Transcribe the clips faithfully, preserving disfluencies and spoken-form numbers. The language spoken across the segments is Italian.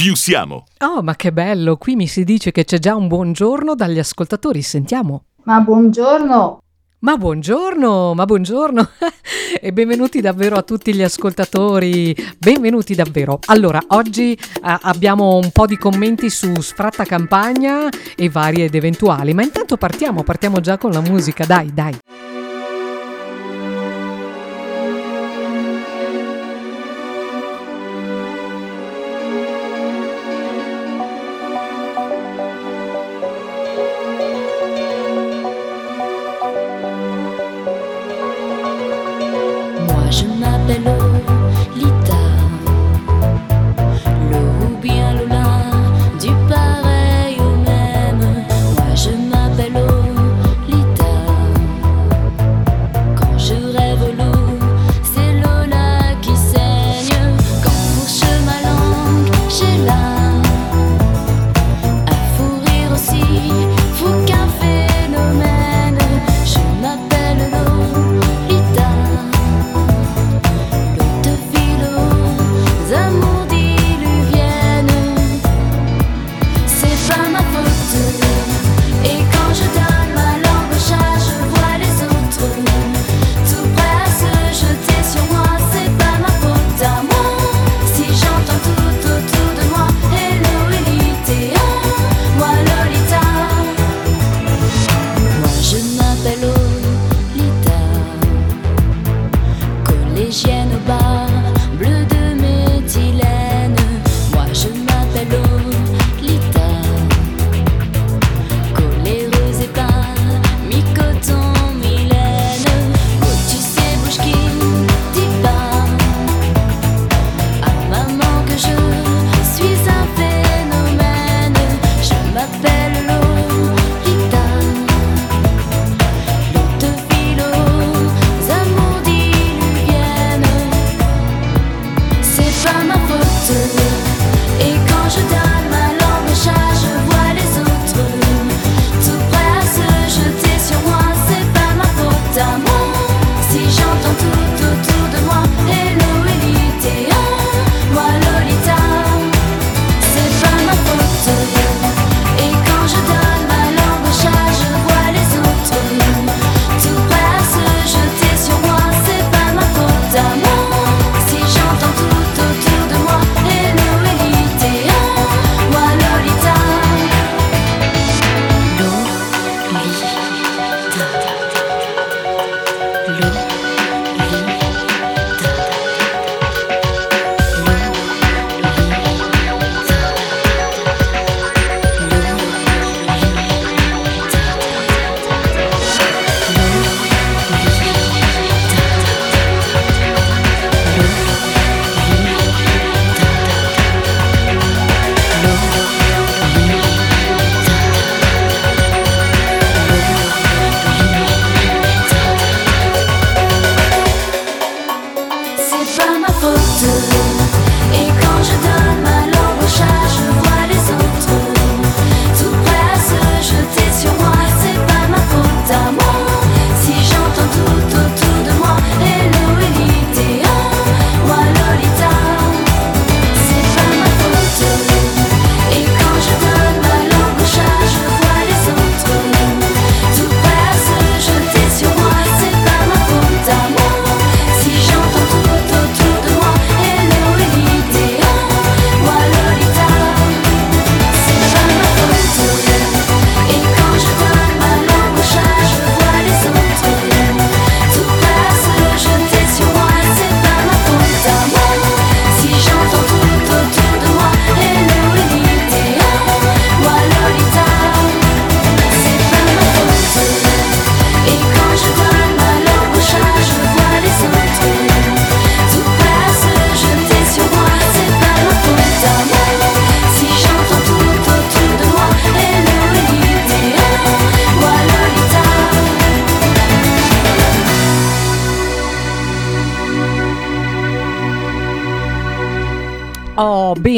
più siamo. Oh, ma che bello, qui mi si dice che c'è già un buongiorno dagli ascoltatori, sentiamo. Ma buongiorno. Ma buongiorno, ma buongiorno e benvenuti davvero a tutti gli ascoltatori, benvenuti davvero. Allora, oggi eh, abbiamo un po' di commenti su Sfratta Campagna e varie ed eventuali, ma intanto partiamo, partiamo già con la musica, dai, dai. Je m'appelle Lolita, le ou bien Lola, du pareil au même. Moi je m'appelle Lolita. Quand je rêve l'eau, c'est Lola qui saigne. Quand fourche ma langue, j'ai là un fou rire aussi, fou qu'un phénomène. Je m'appelle Lolita.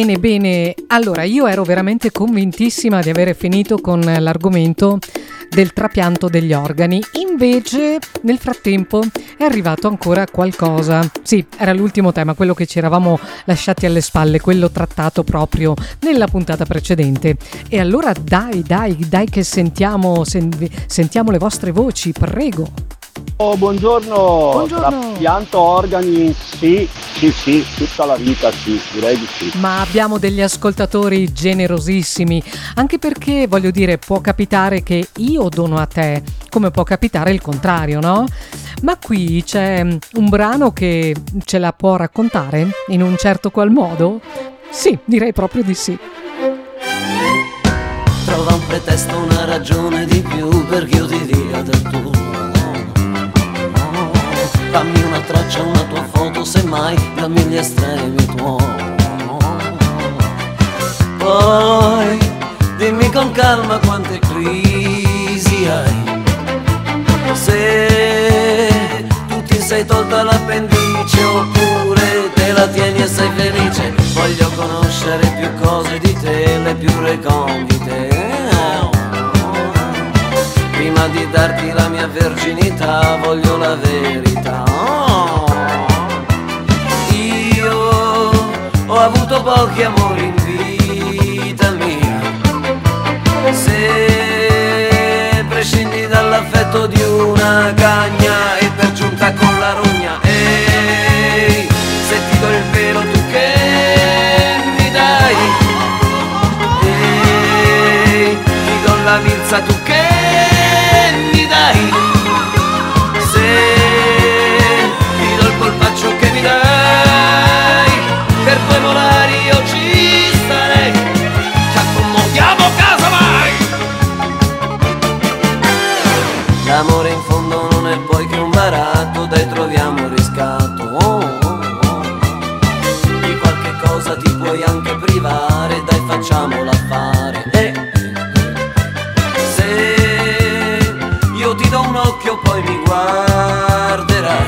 Bene, bene. Allora, io ero veramente convintissima di avere finito con l'argomento del trapianto degli organi. Invece, nel frattempo, è arrivato ancora qualcosa. Sì, era l'ultimo tema, quello che ci eravamo lasciati alle spalle, quello trattato proprio nella puntata precedente. E allora dai, dai, dai che sentiamo, sen- sentiamo le vostre voci, prego. Oh, buongiorno. Buongiorno. Trapianto organi, sì, sì, sì, tutta la vita, sì, direi di sì. Ma abbiamo degli ascoltatori generosissimi, anche perché, voglio dire, può capitare che io dono a te, come può capitare il contrario, no? Ma qui c'è un brano che ce la può raccontare in un certo qual modo? Sì, direi proprio di sì. Trova un pretesto, una ragione di più perché io ti dia del tuo. Dammi una traccia, una tua foto, semmai dammi gli estremi tuoi. Poi dimmi con calma quante crisi hai. Se tu ti sei tolta l'appendice oppure te la tieni e sei felice. Voglio conoscere più cose di te, le più recondite. Prima di darti la mia verginità voglio la verità. Io ho avuto pochi amori in vita mia. Se prescindi dall'affetto di una cagna e per giunta con la rogna, ehi, se ti do il pelo tu che mi dai? Ehi, ti do la milza tu che mi dai? Se ti do il colpaccio che mi dai, per due molari io ci starei, ci accomodiamo casa mai. L'amore in fondo non è poi che un baratto, dai troviamo il riscatto. Oh, oh, oh. Di qualche cosa ti puoi anche privare, dai facciamola fare. Eh. Io ti do un occhio poi mi guarderai.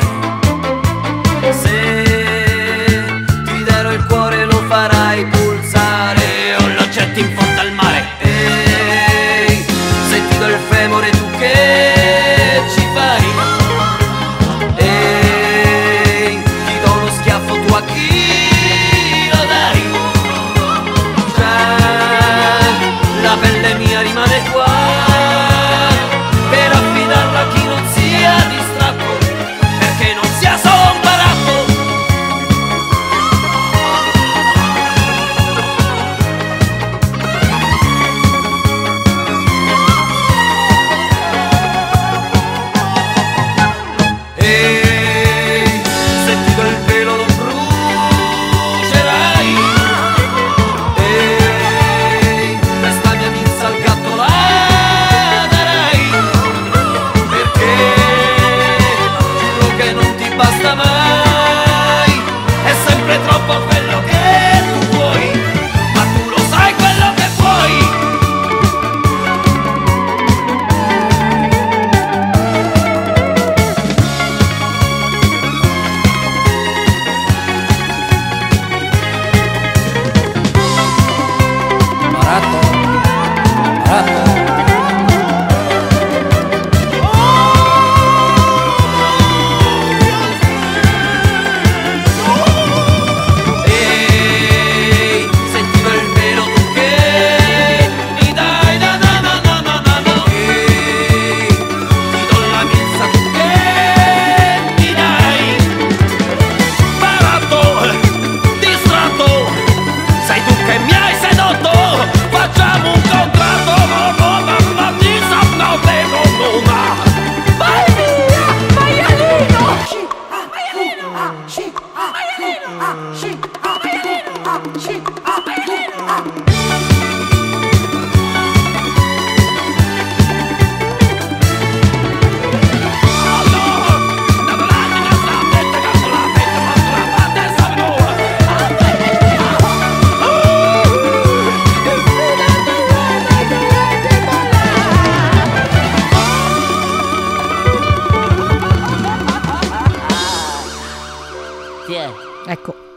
Se ti darò il cuore lo farai pulsare o lo getti in fondo al mare. Ehi, se ti do il femore tu che ci fai? Ehi, ti do uno schiaffo tu a chi lo dai? Già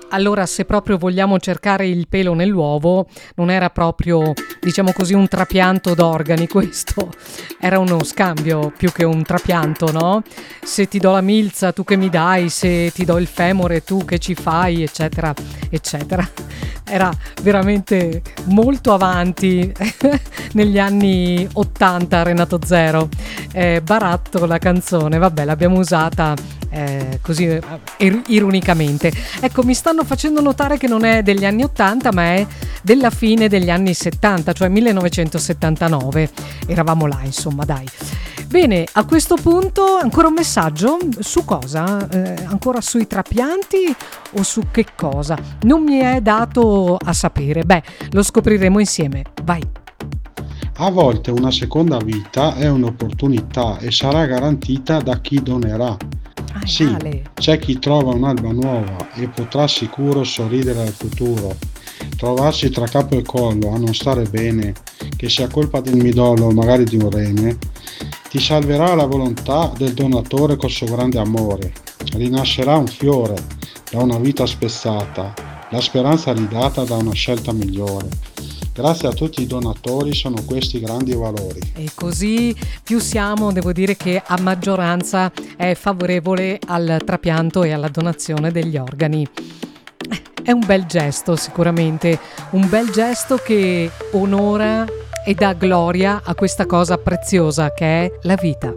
Allora, se proprio vogliamo cercare il pelo nell'uovo, non era proprio, diciamo così, un trapianto d'organi questo, era uno scambio più che un trapianto, no? Se ti do la milza, tu che mi dai, se ti do il femore, tu che ci fai, eccetera, eccetera. Era veramente molto avanti negli anni ottanta Renato Zero. Eh, baratto la canzone, vabbè, l'abbiamo usata eh, così eh, ir- ironicamente. Ecco, mi stanno facendo notare che non è degli anni ottanta, ma è della fine degli anni settanta, cioè millenovecentosettantanove. Eravamo là, insomma, dai. Bene, a questo punto ancora un messaggio su cosa? Eh, ancora sui trapianti o su che cosa? Non mi è dato a sapere. Beh, lo scopriremo insieme. Vai. A volte una seconda vita è un'opportunità e sarà garantita da chi donerà. Ah, Sì, Ale. c'è chi trova un'alba nuova e potrà sicuro sorridere al futuro. Trovarsi tra capo e collo a non stare bene, che sia colpa del midollo o magari di un rene, ti salverà la volontà del donatore col suo grande amore. Rinascerà un fiore da una vita spezzata, la speranza ridata da una scelta migliore. Grazie a tutti i donatori sono questi grandi valori. E così più siamo, devo dire che a maggioranza è favorevole al trapianto e alla donazione degli organi. È un bel gesto sicuramente, un bel gesto che onora e dà gloria a questa cosa preziosa che è la vita.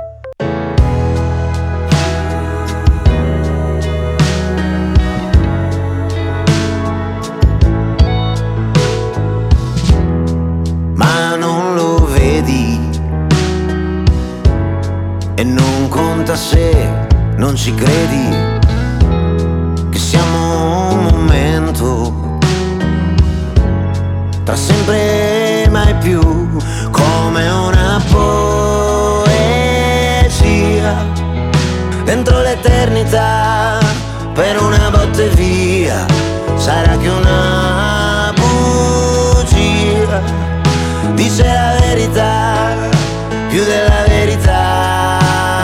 Ma non lo vedi e non conta se non ci credi che siamo un momento tra sempre e mai più, come una poesia dentro l'eternità, per una botte via sarà che una bugia dice la verità più della verità,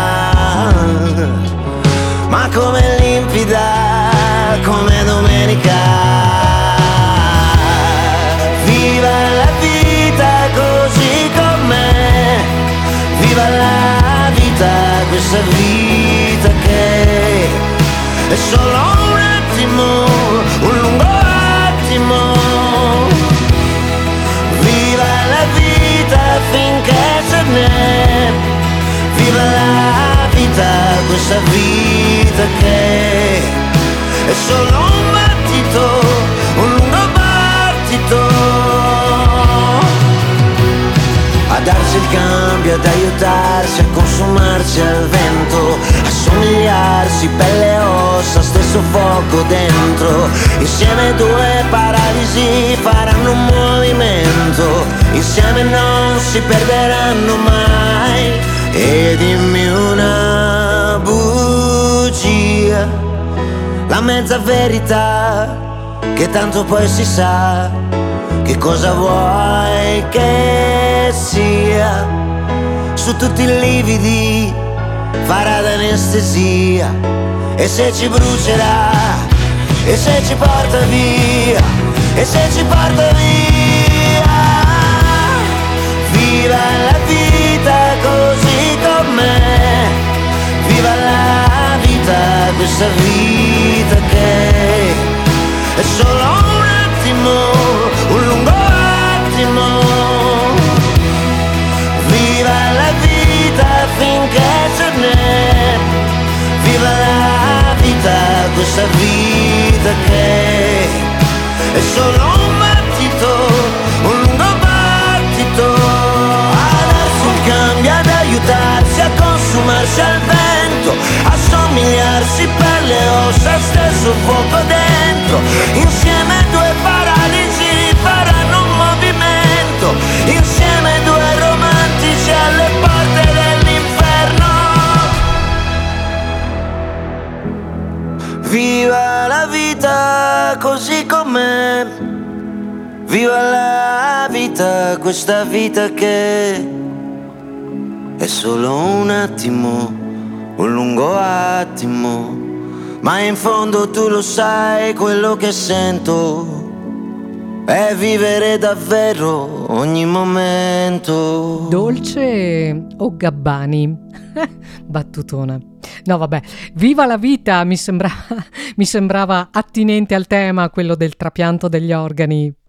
ma come limpida come domenica. Viva la vita così com'è, viva la vita, questa vita che è solo un attimo, un lungo attimo. Viva la vita finché ce n'è, viva la vita, questa vita che è solo un battito, un lungo battito. A darsi il cambio, ad aiutarsi, a consumarsi al vento, a somigliarsi, pelle e ossa, stesso fuoco dentro. Insieme due paralisi faranno un movimento, insieme non si perderanno mai. E dimmi una bugia, la mezza verità, che tanto poi si sa che cosa vuoi che sia. Su tutti i lividi farà d'anestesia, e se ci brucerà, e se ci porta via, e se ci porta via. Viva la vita così com'è, viva la vita, questa vita che è solo un attimo, un lungo attimo. Viva la vita finché ce n'è, viva la vita, questa vita che è solo un battito, un lungo battito. A darsi il cambio, ad aiutarsi, a consumarsi al vento, a somigliarsi per le ossa, stesso fuoco dentro. Insieme due paralisi faranno un movimento, insieme due romantici alle porte dell'inferno. Viva la vita così com'è, viva la vita, questa vita che è solo un attimo, un lungo attimo. ma in fondo tu lo sai, quello che sento è vivere davvero ogni momento. Dolce o Gabbani? Battutona. No vabbè, viva la vita mi sembrava, mi sembrava attinente al tema, quello del trapianto degli organi